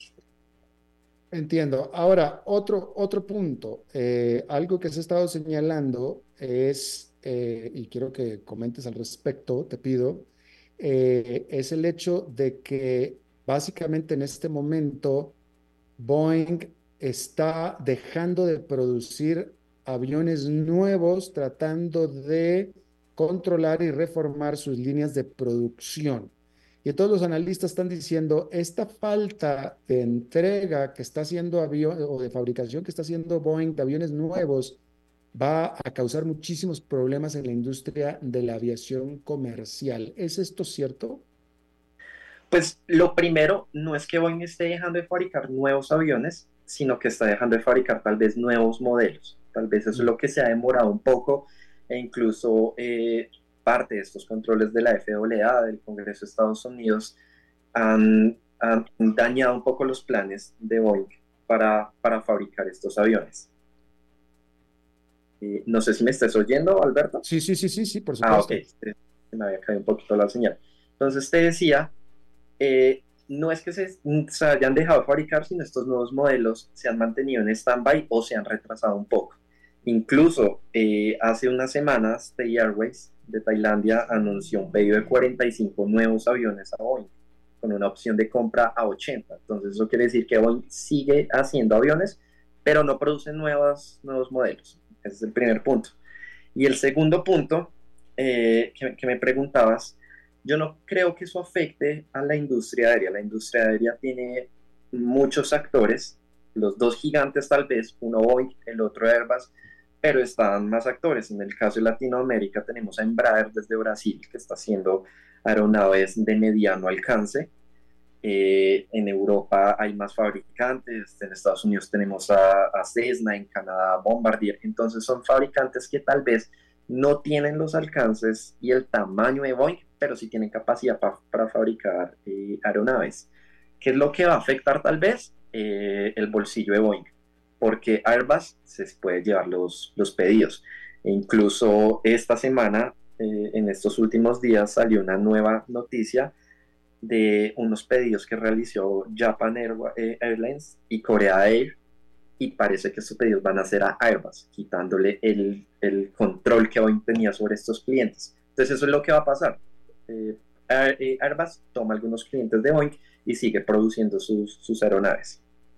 Entiendo. Ahora, otro, otro punto, eh, algo que se ha estado señalando es, eh, y quiero que comentes al respecto, te pido, eh, es el hecho de que básicamente en este momento Boeing está dejando de producir aviones nuevos, tratando de controlar y reformar sus líneas de producción. Y todos los analistas están diciendo, esta falta de entrega que está haciendo avión o de fabricación que está haciendo Boeing de aviones nuevos va a causar muchísimos problemas en la industria de la aviación comercial. ¿Es esto cierto? Pues lo primero no es que Boeing esté dejando de fabricar nuevos aviones, sino que está dejando de fabricar tal vez nuevos modelos. Tal vez eso es lo que se ha demorado un poco e incluso eh, parte de estos controles de la F A A, del Congreso de Estados Unidos, han, han dañado un poco los planes de Boeing para, para fabricar estos aviones. Eh, no sé si me estás oyendo, Alberto. Sí, sí, sí, sí, sí, por supuesto. Ah, ok, se, se me había caído un poquito la señal. Entonces te decía, eh, no es que se, se hayan dejado de fabricar, sino estos nuevos modelos se han mantenido en stand-by o se han retrasado un poco. Incluso eh, hace unas semanas, Thai Airways de Tailandia anunció un pedido de cuarenta y cinco nuevos aviones a Boeing, con una opción de compra a ochenta. Entonces eso quiere decir que Boeing sigue haciendo aviones, pero no produce nuevos, nuevos modelos. Ese es el primer punto. Y el segundo punto eh, que, que me preguntabas, yo no creo que eso afecte a la industria aérea. La industria aérea tiene muchos actores, los dos gigantes tal vez, uno Boeing, el otro Airbus, pero están más actores. En el caso de Latinoamérica tenemos a Embraer desde Brasil, que está haciendo aeronaves de mediano alcance. Eh, en Europa hay más fabricantes, en Estados Unidos tenemos a, a Cessna, en Canadá Bombardier. Entonces son fabricantes que tal vez no tienen los alcances y el tamaño de Boeing, pero sí tienen capacidad pa, para fabricar eh, aeronaves. ¿Qué es lo que va a afectar tal vez? Eh, el bolsillo de Boeing, porque Airbus se puede llevar los, los pedidos. E incluso esta semana, eh, en estos últimos días, salió una nueva noticia de unos pedidos que realizó Japan Air, eh, Airlines y Korea Air, y parece que estos pedidos van a ser a Airbus, quitándole el, el control que Boeing tenía sobre estos clientes. Entonces eso es lo que va a pasar. Eh, Airbus toma algunos clientes de Boeing y sigue produciendo sus, sus aeronaves.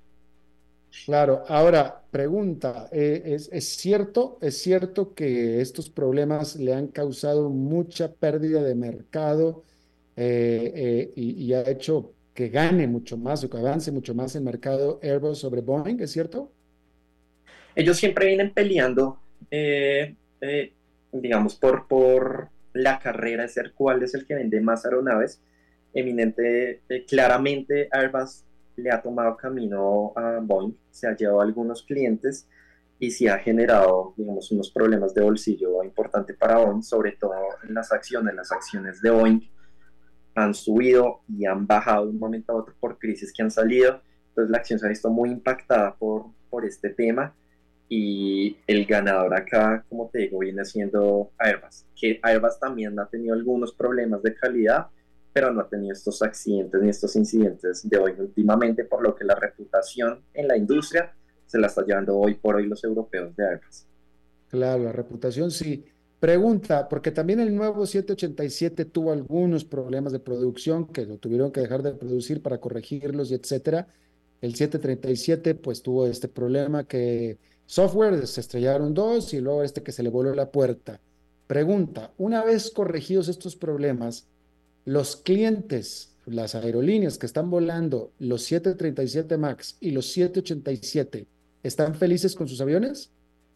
Claro, ahora pregunta, eh, ¿es, es cierto, es cierto que estos problemas le han causado mucha pérdida de mercado eh, eh, y, y ha hecho que gane mucho más o que avance mucho más el mercado Airbus sobre Boeing? ¿Es cierto? Ellos siempre vienen peleando, eh, eh, digamos, por, por la carrera de ser cuál es el que vende más aeronaves. Eminente, eh, claramente Airbus le ha tomado camino a Boeing, se ha llevado a algunos clientes y sí ha generado, digamos, unos problemas de bolsillo importantes para Boeing, sobre todo en las acciones. Las acciones de Boeing han subido y han bajado de un momento a otro por crisis que han salido. Entonces la acción se ha visto muy impactada por, por este tema y el ganador acá, como te digo, viene siendo Airbus, que Airbus también ha tenido algunos problemas de calidad, pero no ha tenido estos accidentes ni estos incidentes de hoy últimamente, por lo que la reputación en la industria se la está llevando hoy por hoy los europeos de Airbus. Claro, la reputación sí. Pregunta, porque también el nuevo siete ochenta y siete tuvo algunos problemas de producción que lo tuvieron que dejar de producir para corregirlos y etcétera. El siete treinta y siete pues tuvo este problema que software se estrellaron dos y luego este que se le voló la puerta. Pregunta, una vez corregidos estos problemas, los clientes, las aerolíneas que están volando los siete treinta y siete MAX y los siete ochenta y siete, ¿están felices con sus aviones?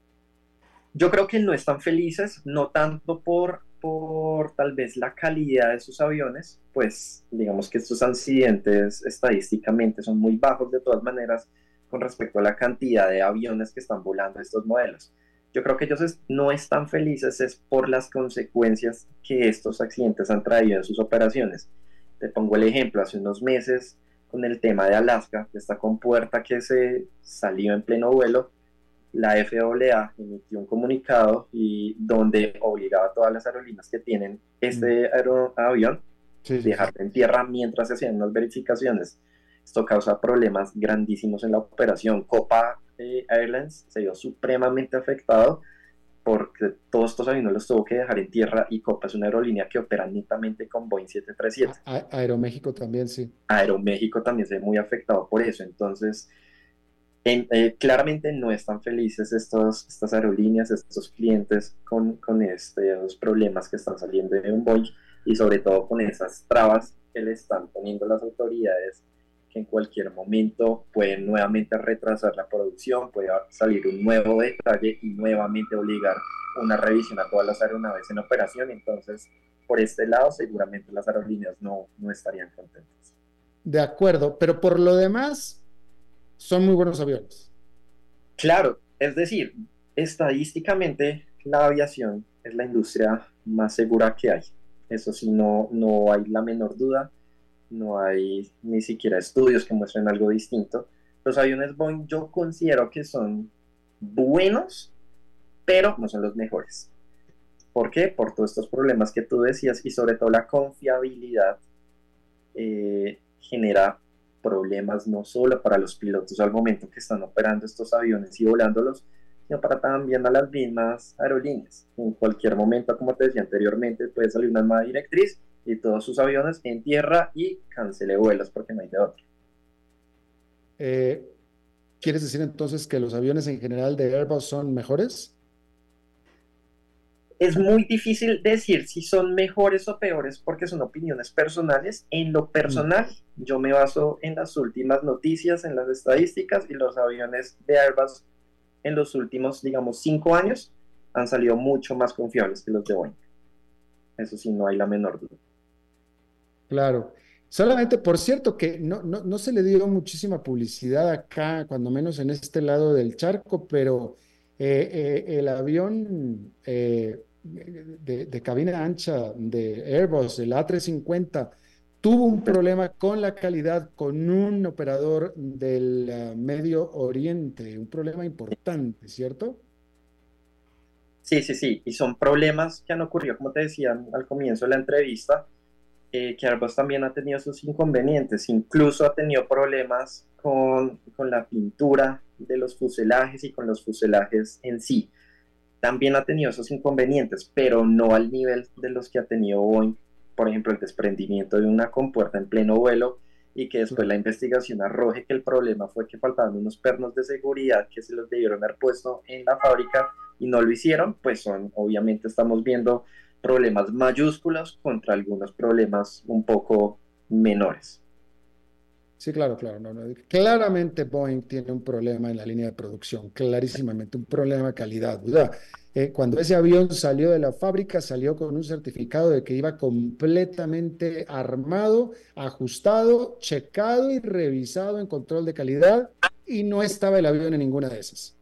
Yo creo que no están felices, no tanto por, por tal vez la calidad de sus aviones, pues digamos que estos accidentes estadísticamente son muy bajos de todas maneras con respecto a la cantidad de aviones que están volando estos modelos. Yo creo que ellos es, no están felices es por las consecuencias que estos accidentes han traído en sus operaciones. Te pongo el ejemplo, hace unos meses con el tema de Alaska, esta compuerta que se salió en pleno vuelo, la F A A emitió un comunicado y donde obligaba a todas las aerolíneas que tienen este aer- avión Sí, sí, dejarlo sí. en tierra mientras se hacían las verificaciones. Esto causa problemas grandísimos en la operación. Copa eh, Airlines se vio supremamente afectado porque todos estos aviones los tuvo que dejar en tierra y Copa es una aerolínea que opera netamente con Boeing siete treinta y siete. A- a- Aeroméxico también, sí. Aeroméxico también se ve muy afectado por eso. Entonces, en, eh, claramente no están felices estos, estas aerolíneas, estos clientes con, con estos problemas que están saliendo de un Boeing y sobre todo con esas trabas que le están poniendo las autoridades que en cualquier momento pueden nuevamente retrasar la producción, puede salir un nuevo detalle y nuevamente obligar una revisión a todas las aeronaves en operación. Entonces, por este lado, seguramente las aerolíneas no, no estarían contentas. De acuerdo, pero por lo demás, son muy buenos aviones. Claro, es decir, estadísticamente la aviación es la industria más segura que hay. Eso sí, no, no hay la menor duda, no hay ni siquiera estudios que muestren algo distinto. Los aviones Boeing yo considero que son buenos, pero no son los mejores. ¿Por qué? Por todos estos problemas que tú decías y sobre todo la confiabilidad eh, genera problemas no solo para los pilotos al momento que están operando estos aviones y volándolos, sino para también a las mismas aerolíneas. En cualquier momento, como te decía anteriormente, puede salir una nueva directriz y todos sus aviones en tierra y cancele vuelos porque no hay de otro. Eh, ¿Quieres decir entonces que los aviones en general de Airbus son mejores? Es muy difícil decir si son mejores o peores porque son opiniones personales. En lo personal, mm. yo me baso en las últimas noticias, en las estadísticas, y los aviones de Airbus en los últimos, digamos, cinco años han salido mucho más confiables que los de Boeing. Eso sí, no hay la menor duda. Claro. Solamente, por cierto, que no, no, no se le dio muchísima publicidad acá, cuando menos en este lado del charco, pero eh, eh, el avión eh, de, de cabina ancha de Airbus, el A trescientos cincuenta, tuvo un problema con la calidad con un operador del uh, Medio Oriente, un problema importante, ¿cierto? Sí, sí, sí, y son problemas que han ocurrido, como te decía al comienzo de la entrevista, eh, que Airbus también ha tenido sus inconvenientes, incluso ha tenido problemas con, con la pintura de los fuselajes y con los fuselajes en sí. También ha tenido esos inconvenientes, pero no al nivel de los que ha tenido Boeing, por ejemplo, el desprendimiento de una compuerta en pleno vuelo y que después la investigación arroje que el problema fue que faltaban unos pernos de seguridad que se los debieron haber puesto en la fábrica y no lo hicieron, pues son, obviamente estamos viendo problemas mayúsculos contra algunos problemas un poco menores. Sí, claro, claro. No, no. Claramente Boeing tiene un problema en la línea de producción, clarísimamente, un problema de calidad, ¿verdad? Eh, cuando ese avión salió de la fábrica, salió con un certificado de que iba completamente armado, ajustado, checado y revisado en control de calidad, y no estaba el avión en ninguna de esas.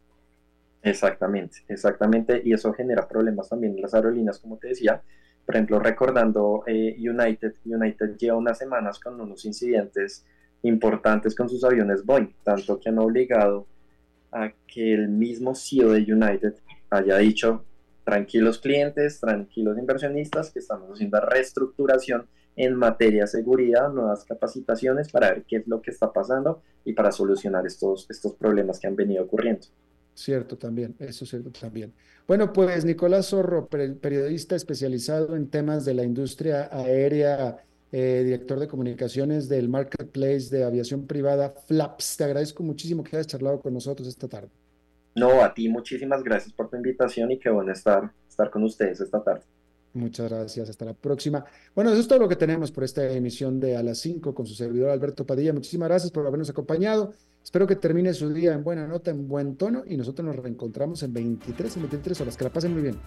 Exactamente, exactamente, y eso genera problemas también en las aerolíneas, como te decía. Por ejemplo, recordando eh, United, United lleva unas semanas con unos incidentes importantes con sus aviones Boeing, tanto que han obligado a que el mismo C E O de United haya dicho: tranquilos clientes, tranquilos inversionistas, que estamos haciendo reestructuración en materia de seguridad, nuevas capacitaciones para ver qué es lo que está pasando y para solucionar estos, estos problemas que han venido ocurriendo. Cierto también, eso es cierto también. Bueno, pues Nicolás Zorro, periodista especializado en temas de la industria aérea, eh, director de comunicaciones del Marketplace de Aviación Privada, Flaps. Te agradezco muchísimo que hayas charlado con nosotros esta tarde. No, a ti muchísimas gracias por tu invitación y qué bueno estar, estar con ustedes esta tarde. Muchas gracias, hasta la próxima. Bueno, eso es todo lo que tenemos por esta emisión de A las cinco con su servidor Alberto Padilla. Muchísimas gracias por habernos acompañado. Espero que termine su día en buena nota, en buen tono, y nosotros nos reencontramos en veintitrés, en veintitrés horas. Que la pasen muy bien.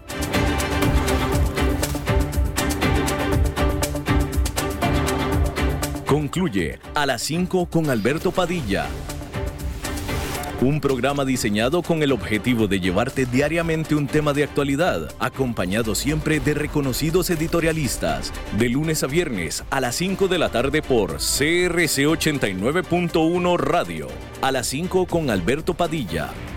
Concluye A las cinco con Alberto Padilla. Un programa diseñado con el objetivo de llevarte diariamente un tema de actualidad, acompañado siempre de reconocidos editorialistas, de lunes a viernes a las cinco de la tarde por C R C ochenta y nueve punto uno Radio. A las cinco con Alberto Padilla.